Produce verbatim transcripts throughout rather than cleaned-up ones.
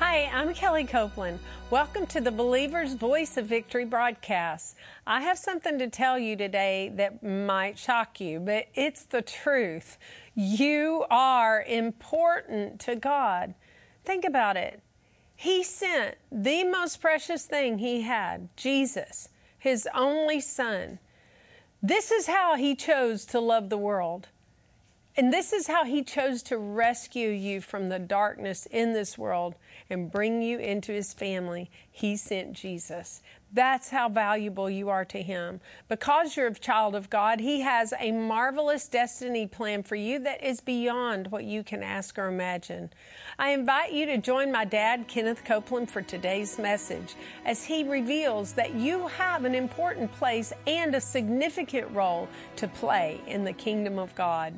Hi, I'm Kelly Copeland. Welcome to the Believer's Voice of Victory broadcast. I have something to tell you today that might shock you, but it's the truth. You are important to God. Think about it. He sent the most precious thing He had, Jesus, His only Son. This is how He chose to love the world. And this is how He chose to rescue you from the darkness in this world and bring you into His family. He sent Jesus. That's how valuable you are to Him. Because you're a child of God, He has a marvelous destiny plan for you that is beyond what you can ask or imagine. I invite you to join my dad, Kenneth Copeland, for today's message as he reveals that you have an important place and a significant role to play in the kingdom of God.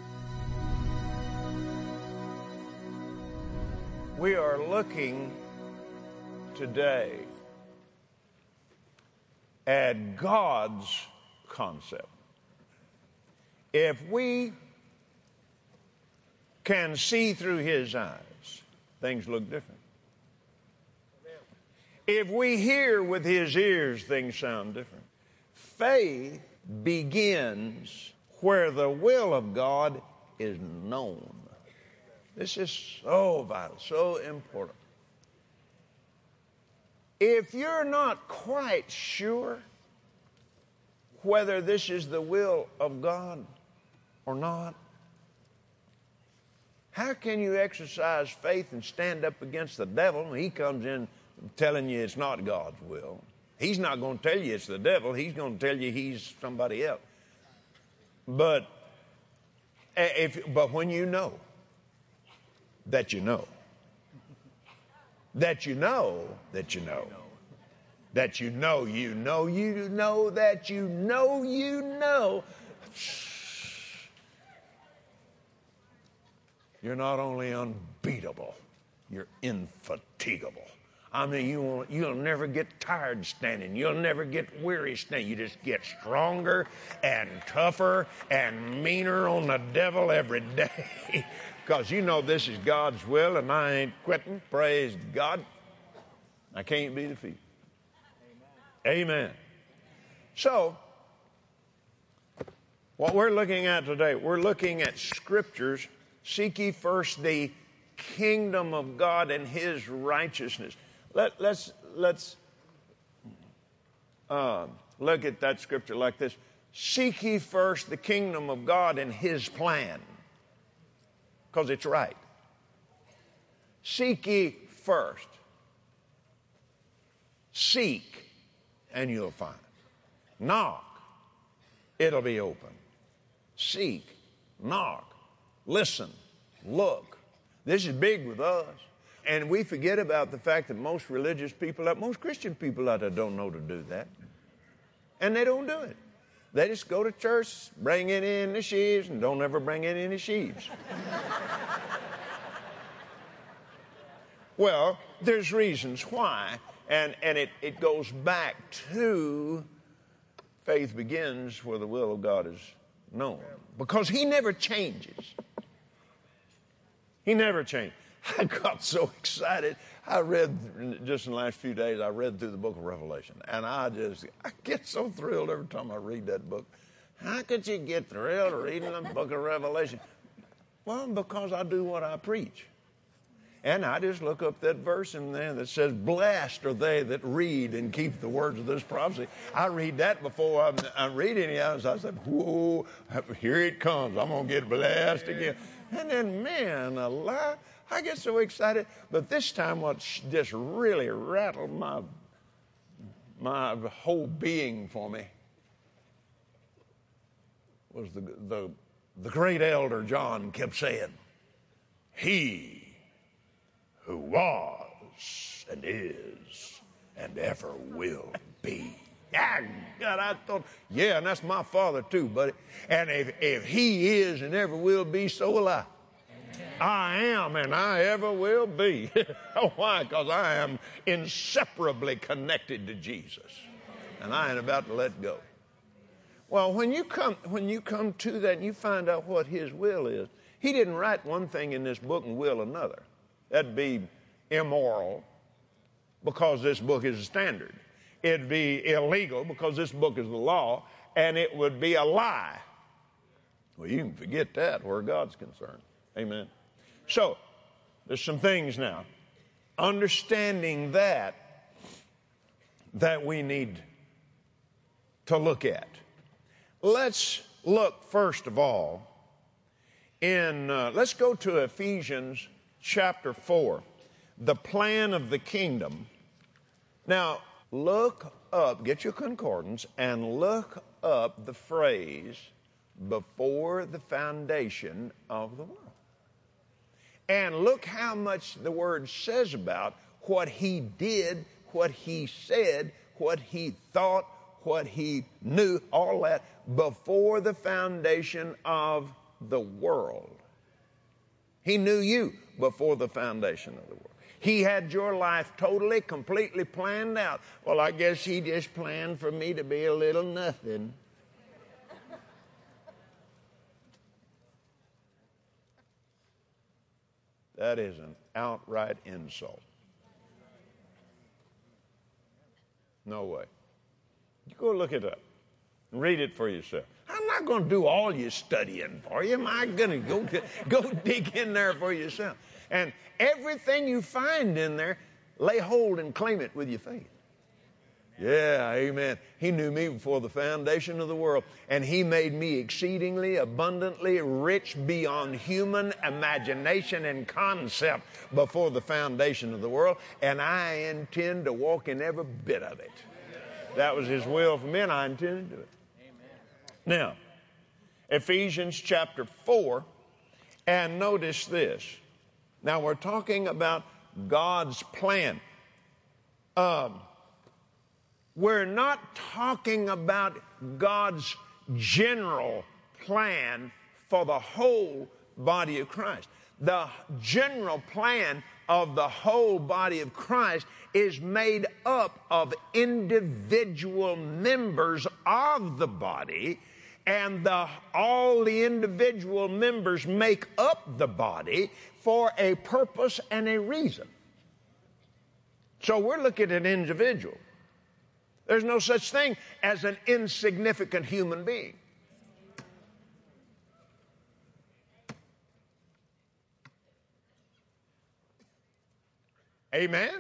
We are looking today at God's concept. If we can see through His eyes, things look different. If we hear with His ears, things sound different. Faith begins where the will of God is known. This is so vital, so important. If you're not quite sure whether this is the will of God or not, how can you exercise faith and stand up against the devil when he comes in telling you it's not God's will? He's not going to tell you it's the devil. He's going to tell you he's somebody else. But if, but when you know, that you know, that you know, that you know, that you know, you know, you know, that you know, you know, you're not only unbeatable, you're infatigable. I mean, you won't, you'll never get tired standing. You'll never get weary standing. You just get stronger and tougher and meaner on the devil every day. Because you know this is God's will and I ain't quitting. Praise God. I can't be defeated. Amen. Amen. So, what we're looking at today, we're looking at scriptures. Seek ye first the kingdom of God and His righteousness. Let, let's let's uh, look at that scripture like this. Seek ye first the kingdom of God and His plan. Because it's right. Seek ye first. Seek, and you'll find. Knock, it'll be open. Seek, knock, listen, look. This is big with us. And we forget about the fact that most religious people, most Christian people out there don't know to do that. And they don't do it. They just go to church, bring it in the sheaves, and don't ever bring in any sheaves. Well, there's reasons why, and, and it, it goes back to faith begins where the will of God is known. Because He never changes. He never changes. I got so excited. I read, just in the last few days, I read through the book of Revelation. And I just, I get so thrilled every time I read that book. How could you get thrilled reading the book of Revelation? Well, because I do what I preach. And I just look up that verse in there that says, blessed are they that read and keep the words of this prophecy. I read that before I'm, I'm reading it. I said, whoa, here it comes. I'm going to get blessed again. And then, man, alive. I get so excited, but this time what just really rattled my my whole being for me was the the the great elder John kept saying, "He who was and is and ever will be." Ah, God, I thought, yeah, and that's my father too, buddy. And if if he is and ever will be, so will I. I am and I ever will be. Why? Because I am inseparably connected to Jesus. And I ain't about to let go. Well, when you come when you come to that and you find out what His will is, He didn't write one thing in this book and will another. That'd be immoral because this book is a standard. It'd be illegal because this book is the law, and it would be a lie. Well, you can forget that where God's concerned. Amen. So, there's some things now. Understanding that, that we need to look at. Let's look first of all in, uh, let's go to Ephesians chapter four, the plan of the kingdom. Now, look up, get your concordance, and look up the phrase, before the foundation of the world. And look how much the word says about what he did, what he said, what he thought, what he knew, all that, before the foundation of the world. He knew you before the foundation of the world. He had your life totally, completely planned out. Well, I guess he just planned for me to be a little nothing. That is an outright insult. No way. You go look it up and read it for yourself. I'm not going to do all your studying for you. Am I going to go, go dig in there for yourself? And everything you find in there, lay hold and claim it with your faith. Yeah, amen. He knew me before the foundation of the world, and he made me exceedingly abundantly rich beyond human imagination and concept before the foundation of the world, and I intend to walk in every bit of it. That was his will for me, and I intend to do it. Now, Ephesians chapter four, and notice this. Now, we're talking about God's plan. Um, we're not talking about God's general plan for the whole body of Christ. The general plan of the whole body of Christ is made up of individual members of the body, and the, all the individual members make up the body for a purpose and a reason. So we're looking at an individual. There's no such thing as an insignificant human being. Amen?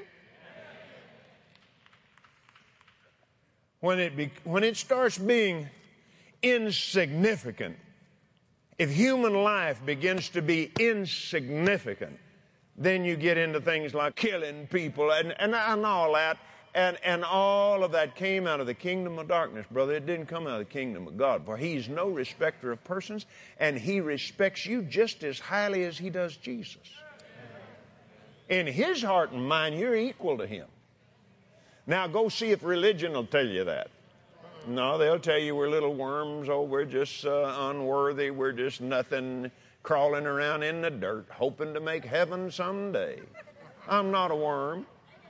When it, be, when it starts being insignificant, if human life begins to be insignificant, then you get into things like killing people and, and, and all that. And, and all of that came out of the kingdom of darkness, brother. It didn't come out of the kingdom of God. For he's no respecter of persons, and he respects you just as highly as he does Jesus. In his heart and mind, you're equal to him. Now, go see if religion will tell you that. No, they'll tell you we're little worms. Oh, we're just uh, unworthy. We're just nothing, crawling around in the dirt, hoping to make heaven someday. I'm not a worm.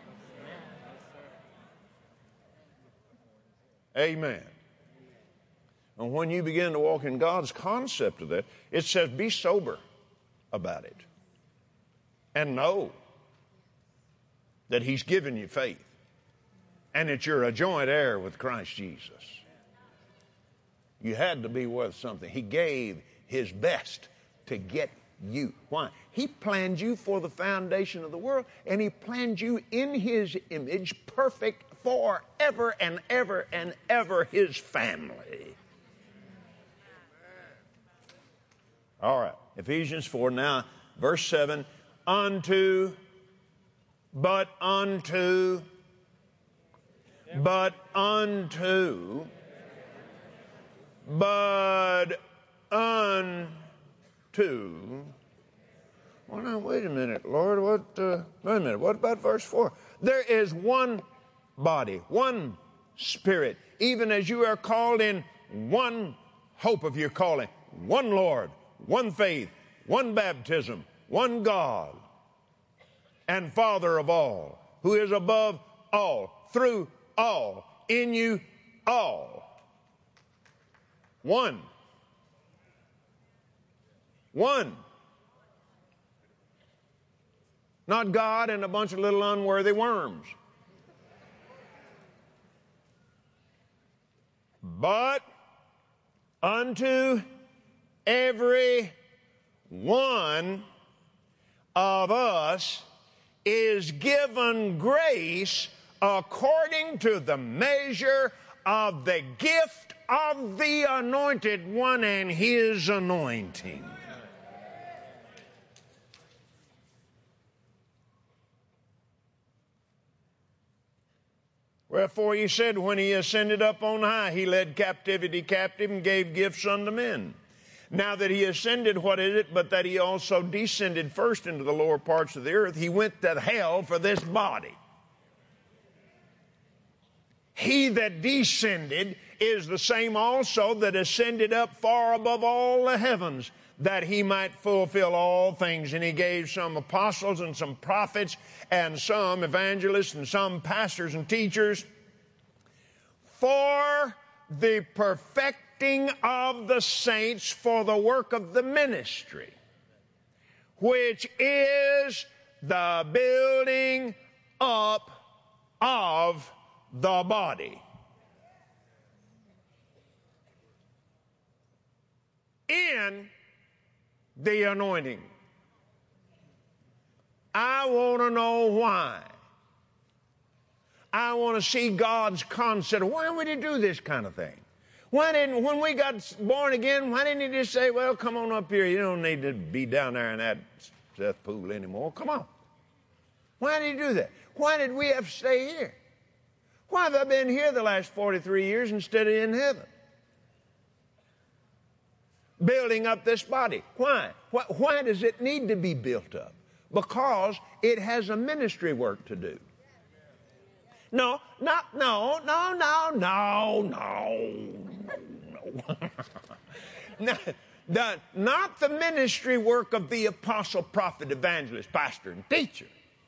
Amen. And when you begin to walk in God's concept of that, it says be sober about it. And know that he's given you faith. And that you're a joint heir with Christ Jesus. You had to be worth something. He gave his best to get you. Why? He planned you for the foundation of the world, and he planned you in his image, perfect forever and ever and ever, his family. All right, Ephesians four, now verse seven, unto, but unto, but unto, but unto. Well, now, wait a minute, Lord, what, uh, wait a minute, what about verse four? There is one body, one spirit, even as you are called in one hope of your calling, one Lord, one faith, one baptism, one God, and Father of all, who is above all, through all, in you all. One. One. Not God and a bunch of little unworthy worms. But unto every one of us is given grace according to the measure of the gift of the Anointed One and His anointing. Wherefore He said, when He ascended up on high, He led captivity captive and gave gifts unto men. Now that He ascended, what is it but that He also descended first into the lower parts of the earth? He went to hell for this body. He that descended is the same also that ascended up far above all the heavens, that He might fulfill all things. And He gave some apostles and some prophets and some evangelists and some pastors and teachers for the perfecting of the saints, for the work of the ministry, which is the building up of the body. In the anointing. I want to know why. I want to see God's concept. Why would He do this kind of thing? Why didn't, when we got born again, why didn't He just say, well, come on up here. You don't need to be down there in that Seth pool anymore. Come on. Why did He do that? Why did we have to stay here? Why have I been here the last forty-three years instead of in heaven? Building up this body. Why? Why, why does it need to be built up? Because it has a ministry work to do. No, not, no, no, no, no, no, no, no. the, not the ministry work of the apostle, prophet, evangelist, pastor, and teacher.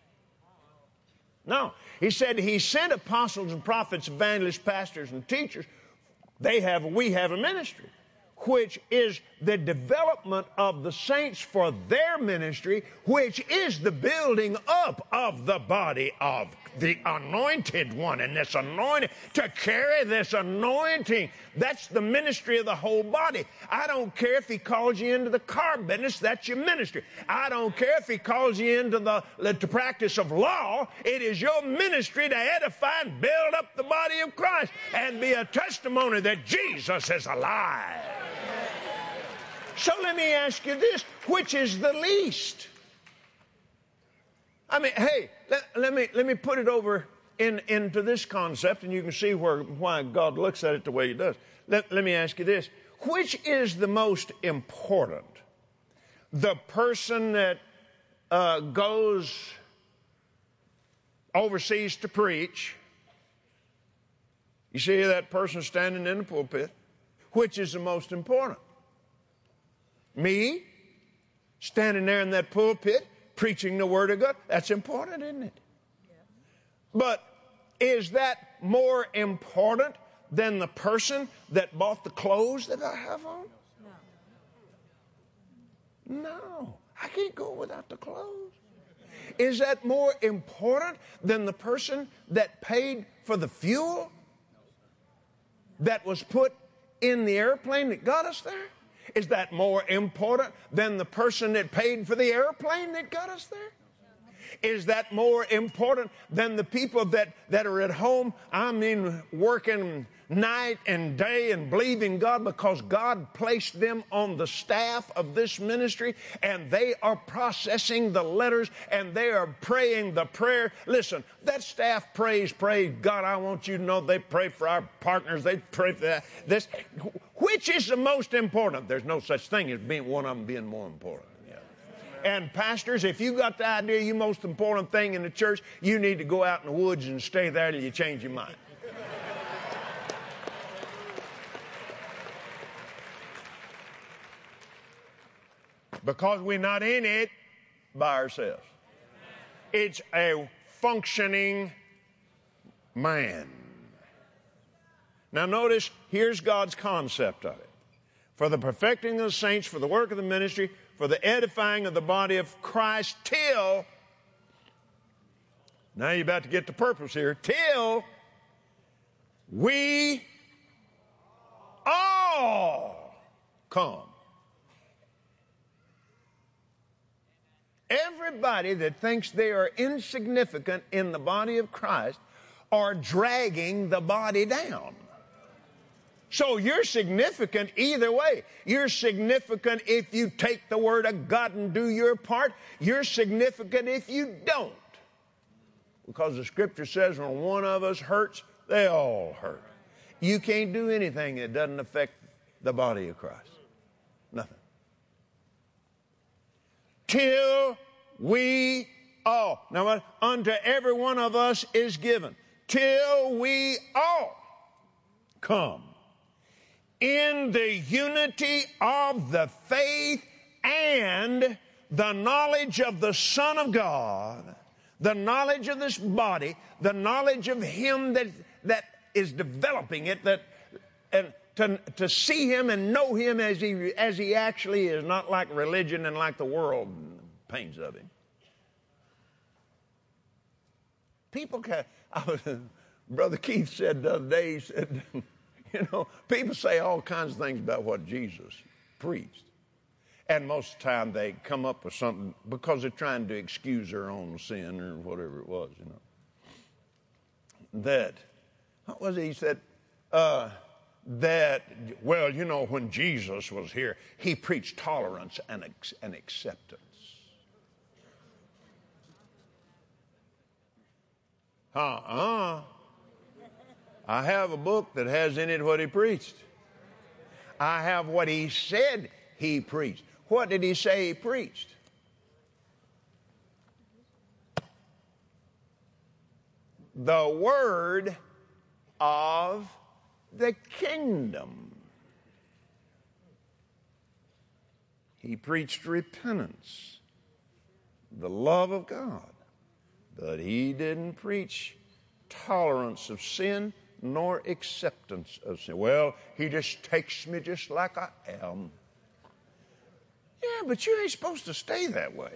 No. He said He sent apostles and prophets, evangelists, pastors, and teachers. They have, we have a ministry, which is the development of the saints for their ministry, which is the building up of the body of the Anointed One. And this anointing, to carry this anointing, that's the ministry of the whole body. I don't care if He calls you into the car business, that's your ministry. I don't care if He calls you into the, the practice of law, it is your ministry to edify and build up the body of Christ and be a testimony that Jesus is alive. So let me ask you this, which is the least? I mean, hey, let, let me let me put it over in, into this concept, and you can see where why God looks at it the way He does. Let, let me ask you this. Which is the most important? The person that uh, goes overseas to preach. You see that person standing in the pulpit. Which is the most important? Me, standing there in that pulpit, preaching the Word of God. That's important, isn't it? Yeah. But is that more important than the person that bought the clothes that I have on? No. No. I can't go without the clothes. Is that more important than the person that paid for the fuel that was put in the airplane that got us there? Is that more important than the person that paid for the airplane that got us there? Is that more important than the people that, that are at home, I mean, working night and day and believing God because God placed them on the staff of this ministry and they are processing the letters and they are praying the prayer? Listen, that staff prays, prays, God, I want you to know they pray for our partners, they pray for that. This, which is the most important? There's no such thing as being one of them being more important. And pastors, if you got the idea you most important thing in the church, you need to go out in the woods and stay there till you change your mind. Because we're not in it by ourselves. It's a functioning man. Now notice, here's God's concept of it. For the perfecting of the saints, for the work of the ministry, for the edifying of the body of Christ, till Now you're about to get the purpose here. Till we all come. Everybody that thinks they are insignificant in the body of Christ are dragging the body down. So you're significant either way. You're significant if you take the Word of God and do your part. You're significant if you don't. Because the Scripture says when one of us hurts, they all hurt. You can't do anything that doesn't affect the body of Christ. Nothing. Till we all. Now what? Unto every one of us is given. Till we all come in the unity of the faith and the knowledge of the Son of God, the knowledge of this body, the knowledge of Him that, that is developing it, that and to, to see Him and know Him as he, as he actually is, not like religion and like the world pains of Him. People can, I was, Brother Keith said the other day, he said, you know, people say all kinds of things about what Jesus preached. And most of the time they come up with something because they're trying to excuse their own sin or whatever it was, you know. That, what was it? He said, uh, that, well, you know, when Jesus was here, He preached tolerance and, and acceptance. Uh-uh. I have a book that has in it what He preached. I have what He said He preached. What did He say He preached? The word of the kingdom. He preached repentance, the love of God. But He didn't preach tolerance of sin nor acceptance of sin. Well, He just takes me just like I am. Yeah, but you ain't supposed to stay that way.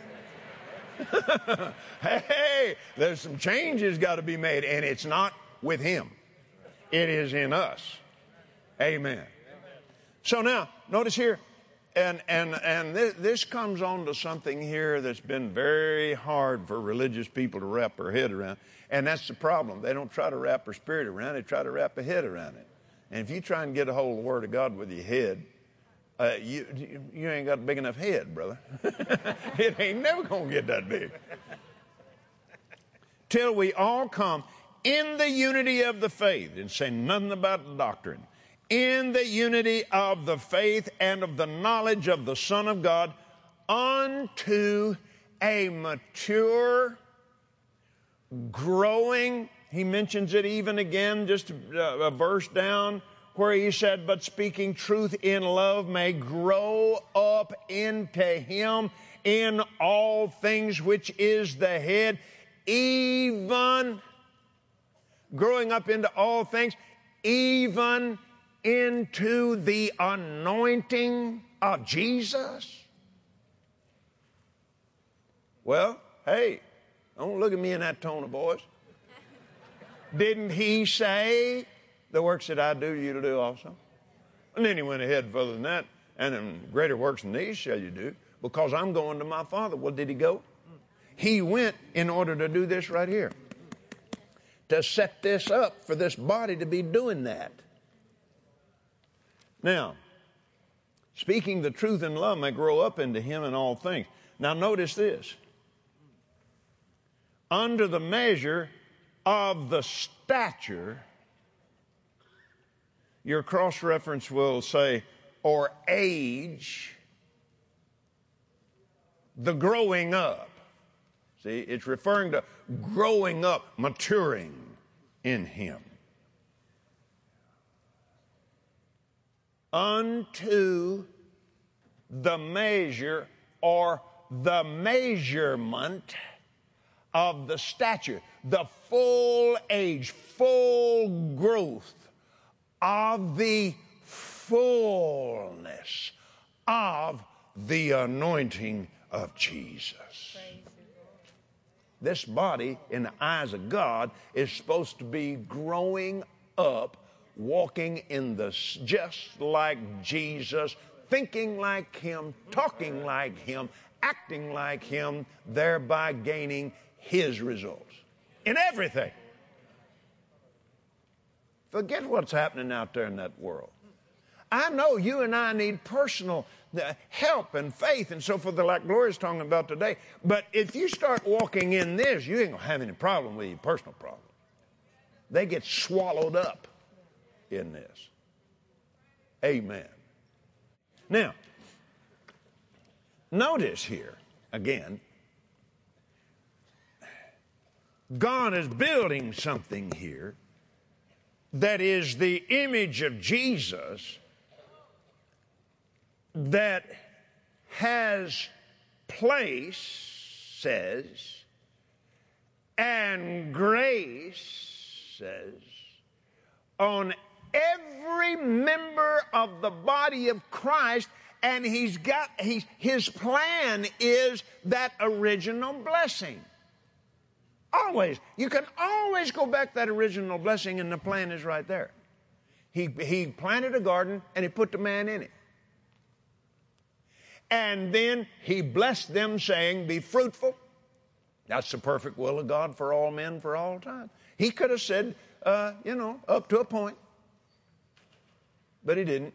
Hey, there's some changes got to be made, and it's not with Him. It is in us. Amen. So now, notice here, and and and this, this comes on to something here that's been very hard for religious people to wrap their head around, and that's the problem. They don't try to wrap their spirit around it, they try to wrap their head around it. And if you try and get a hold of the Word of God with your head, uh, you you ain't got a big enough head, brother. It ain't never going to get that big. Till we all come in the unity of the faith, and say nothing about the doctrine, in the unity of the faith and of the knowledge of the Son of God, unto a mature, growing, he mentions it even again, just a, a verse down, where he said, but speaking truth in love may grow up into Him in all things, which is the head, even growing up into all things, even into the anointing of Jesus. Well, hey, don't look at me in that tone of voice. Didn't He say, the works that I do, you to do also? And then He went ahead further than that, and then greater works than these shall you do, because I'm going to my Father. Well, did He go? He went in order to do this right here, to set this up for this body to be doing that. Now, speaking the truth in love may grow up into Him in all things. Now notice this. Under the measure of the stature, your cross-reference will say, or age, the growing up. See, it's referring to growing up, maturing in Him. Unto the measure or the measurement of the stature, the full age, full growth of the fullness of the anointing of Jesus. this body, in the eyes of God, is supposed to be growing up, walking in the, just like Jesus, thinking like Him, talking like Him, acting like Him, thereby gaining His results in everything. Forget what's happening out there in that world. I know you and I need personal help and faith and so forth, like Gloria's talking about today. But if you start walking in this, you ain't going to have any problem with your personal problem. They get swallowed up in this. Amen. Now, notice here, again, God is building something here that is the image of Jesus that has place, says, and grace, says, on every member of the body of Christ, and he's got, he's, his plan is that original blessing. Always. You can always go back to that original blessing, and the plan is right there. He, he planted a garden, and he put the man in it. And then he blessed them, saying, be fruitful. That's the perfect will of God for all men for all time. He could have said, uh, you know, up to a point. But he didn't.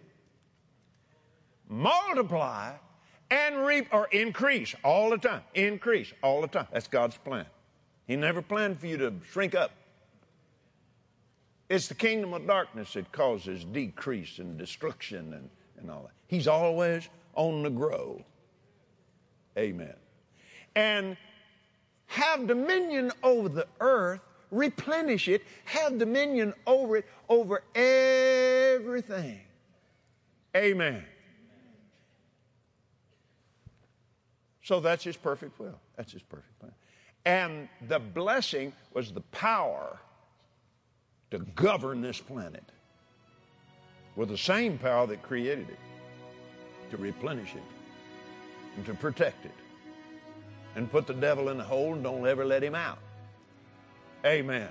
Multiply and reap, or increase all the time. Increase all the time. That's God's plan. He never planned for you to shrink up. It's the kingdom of darkness that causes decrease and destruction and, and all that. He's always on the grow. Amen. And have dominion over the earth, replenish it, have dominion over it, over everything. Amen. So that's His perfect will. That's His perfect plan. And the blessing was the power to govern this planet with the same power that created it, to replenish it and to protect it and put the devil in the hole and don't ever let him out. Amen.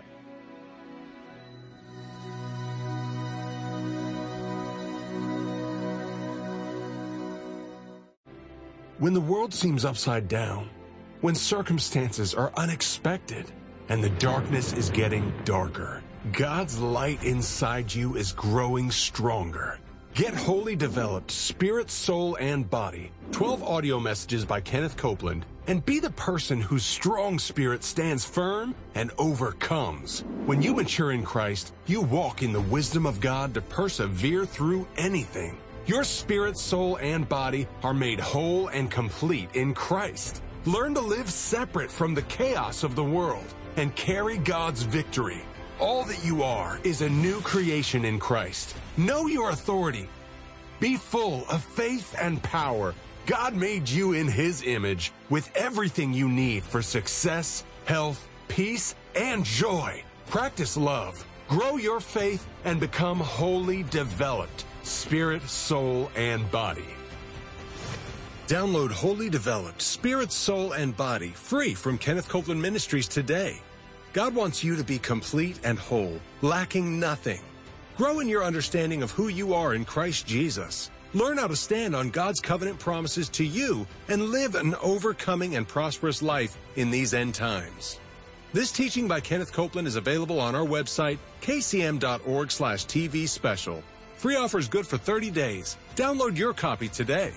When the world seems upside down, when circumstances are unexpected, and the darkness is getting darker, God's light inside you is growing stronger. Get Wholly Developed Spirit, Soul, and Body, twelve audio messages by Kenneth Copeland, and be the person whose strong spirit stands firm and overcomes. When you mature in Christ, you walk in the wisdom of God to persevere through anything. Your spirit, soul, and body are made whole and complete in Christ. Learn to live separate from the chaos of the world and carry God's victory. All that you are is a new creation in Christ. Know your authority. Be full of faith and power. God made you in His image with everything you need for success, health, peace, and joy. Practice love, grow your faith, and become wholly developed, spirit, soul, and body. Download Wholly Developed Spirit, Soul, and Body free from Kenneth Copeland Ministries today. God wants you to be complete and whole, lacking nothing. Grow in your understanding of who you are in Christ Jesus. Learn how to stand on God's covenant promises to you and live an overcoming and prosperous life in these end times. This teaching by Kenneth Copeland is available on our website, k c m dot org slash t v special. Free offer is good for thirty days. Download your copy today.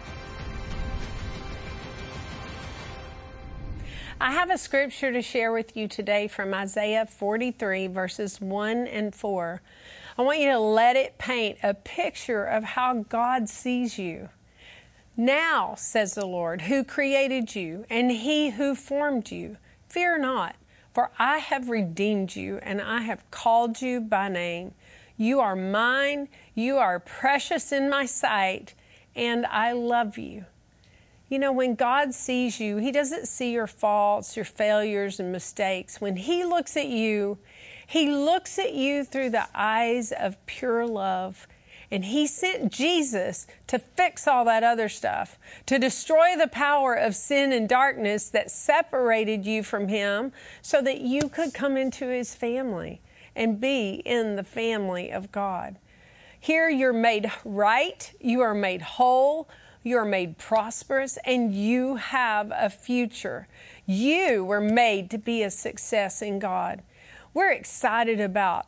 I have a scripture to share with you today from Isaiah forty-three, verses one and four. I want you to let it paint a picture of how God sees you. Now, says the Lord, who created you, and He who formed you, fear not, for I have redeemed you, and I have called you by name. You are mine, you are precious in my sight, and I love you. You know, when God sees you, He doesn't see your faults, your failures, and mistakes. When He looks at you, He looks at you through the eyes of pure love, And he sent Jesus to fix all that other stuff, to destroy the power of sin and darkness that separated you from him so that you could come into his family and be in the family of God. Here you're made right, you are made whole, you are made prosperous, and you have a future. You were made to be a success in God. We're excited about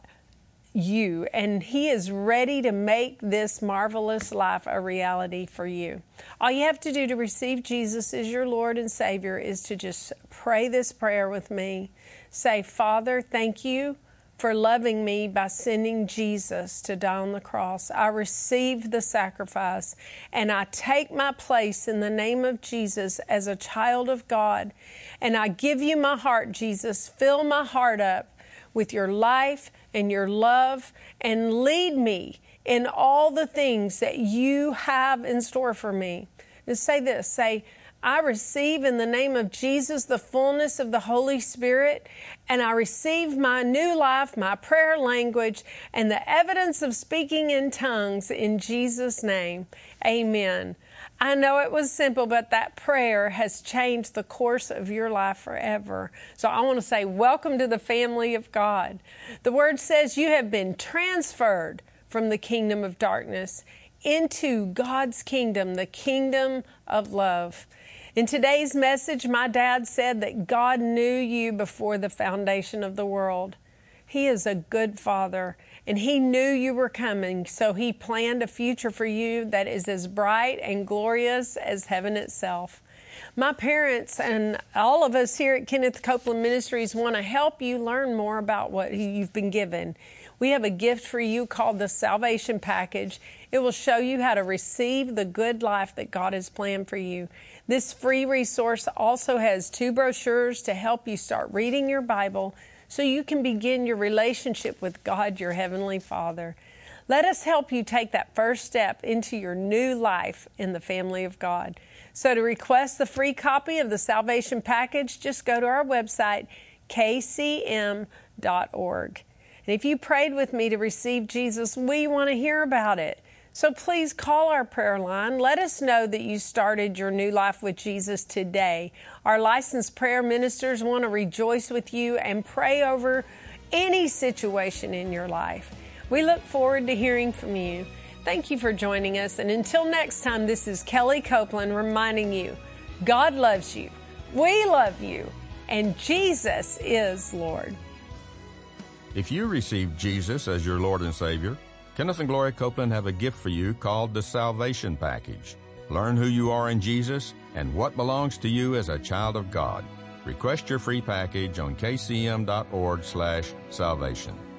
you, and he is ready to make this marvelous life a reality for you. All you have to do to receive Jesus as your Lord and Savior is to just pray this prayer with me. Say, Father, thank you for loving me by sending Jesus to die on the cross. I receive the sacrifice, and I take my place in the name of Jesus as a child of God. And I give you my heart, Jesus. Fill my heart up with your life and your love, and lead me in all the things that you have in store for me. And say this, say, I receive in the name of Jesus the fullness of the Holy Spirit, and I receive my new life, my prayer language, and the evidence of speaking in tongues in Jesus' name. Amen. I know it was simple, but that prayer has changed the course of your life forever. So I want to say, welcome to the family of God. The Word says you have been transferred from the kingdom of darkness into God's kingdom, the kingdom of love. In today's message, my dad said that God knew you before the foundation of the world. He is a good Father, and He knew you were coming, so He planned a future for you that is as bright and glorious as heaven itself. My parents and all of us here at Kenneth Copeland Ministries want to help you learn more about what you've been given. We have a gift for you called the Salvation Package. It will show you how to receive the good life that God has planned for you. This free resource also has two brochures to help you start reading your Bible so you can begin your relationship with God, your Heavenly Father. Let us help you take that first step into your new life in the family of God. So to request the free copy of the Salvation Package, just go to our website, k c m dot org. And if you prayed with me to receive Jesus, we want to hear about it. So please call our prayer line. Let us know that you started your new life with Jesus today. Our licensed prayer ministers want to rejoice with you and pray over any situation in your life. We look forward to hearing from you. Thank you for joining us. And until next time, this is Kelly Copeland reminding you, God loves you, we love you, and Jesus is Lord. If you receive Jesus as your Lord and Savior, Kenneth and Gloria Copeland have a gift for you called the Salvation Package. Learn who you are in Jesus and what belongs to you as a child of God. Request your free package on k c m dot org slash salvation.